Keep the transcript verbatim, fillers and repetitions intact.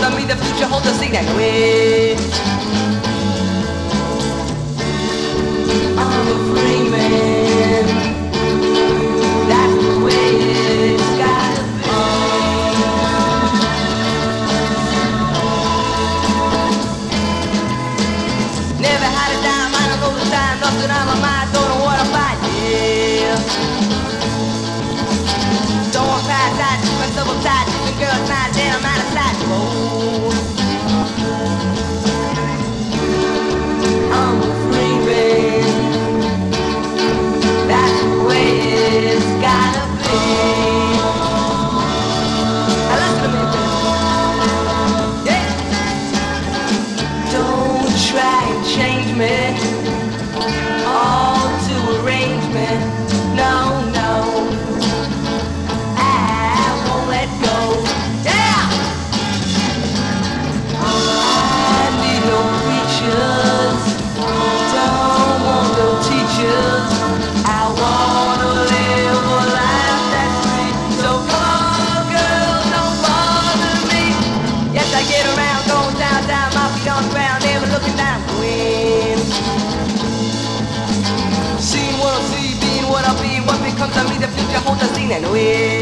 comes on me, the future holds a seat and wait. I'm a free man. That's the way it's gotta be. Never had a dime, I don't know the time, nothing on my mind, don't know what I'm fighting. Yeah. Don't want past that, keep myself uptight, keeping girls mad, then I'm out of sight. Oh. I'm a free man. That's the way it's gotta be. Now listen to me, baby. Yeah. Don't try and change me, all to arrange me. No, no, I won't let go. Yeah. I need no preachers, don't want no teachers. I wanna live a life that's free. So come on, girl, don't bother me. Yes, I get around, going down, down, my feet on the ground, never looking down. Queen. Seeing what I see, being what I be, what becomes of me, the future holds a scene and we.